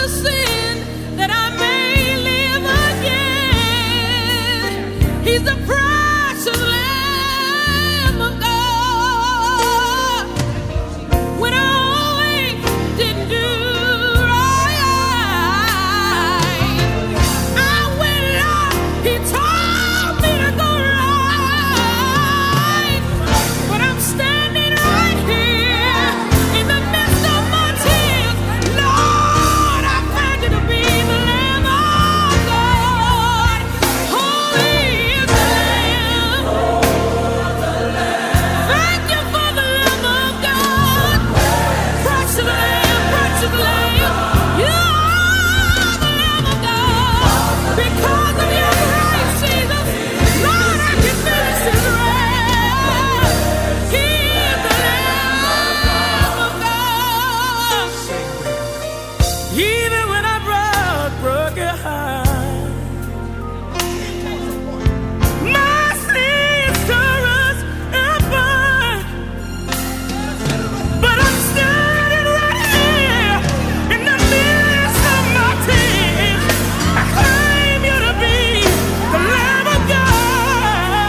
to sin that I may live again. He's the precious Lamb of God. When I always didn't do right, I went up, He told me to go right. But I'm standing right here in the midst of my tears. Lord, I thank You to be the Lamb of God. Holy is the Lamb. Thank You for the Lamb of God. Precious Lamb, precious Lamb. You are the Lamb of God. Because of Your grace, Jesus, Lord, I can finish this race. He is the Lamb of God. Even when I broke Your heart, my sins tore us apart. But I'm standing right here in the midst of my tears. I claim You to be the Lamb of God.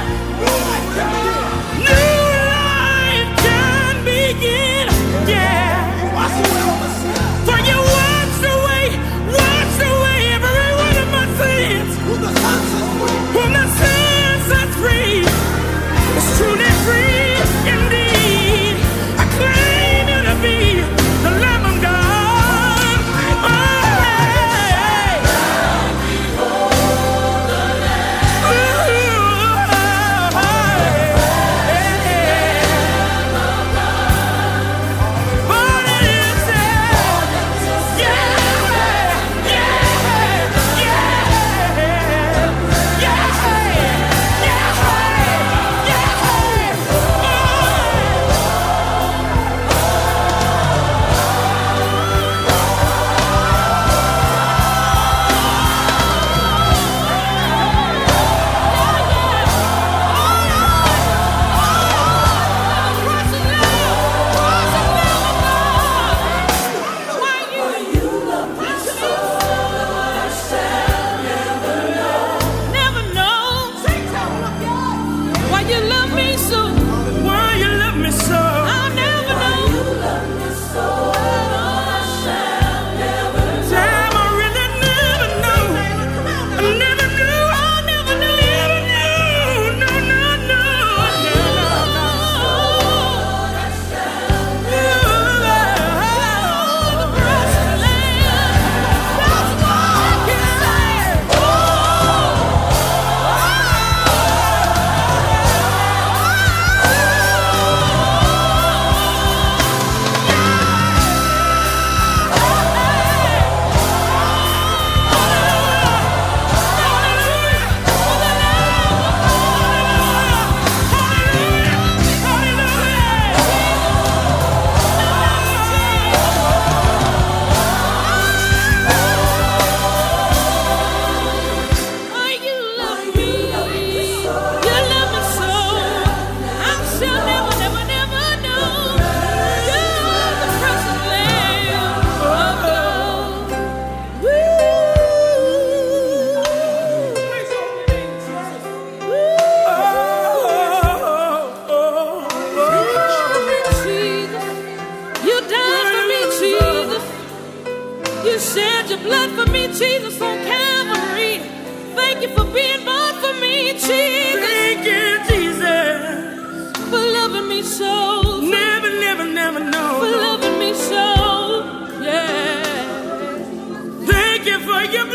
New life can begin, yeah. For You washed away every one of my sins. Whom the sin sets free is truly free indeed. I claim You to be the Lamb of God. Oh, hey. Never know why You love me so. Why You love me so. I'll never know. Time I really never know. I never knew. I never knew. No, no, no, no, no. You are the precious Lamb. That's why I can say, oh, You love me. You love me so. I shall never, never, never know. You are the precious Lamb of God. Jesus, You died for me, Jesus. You shed Your blood for me, Jesus, on Calvary. Thank You for being born for me, Jesus. Thank You, Jesus, for loving me so. Never, never, never know. For loving me so, yeah. Thank You for Your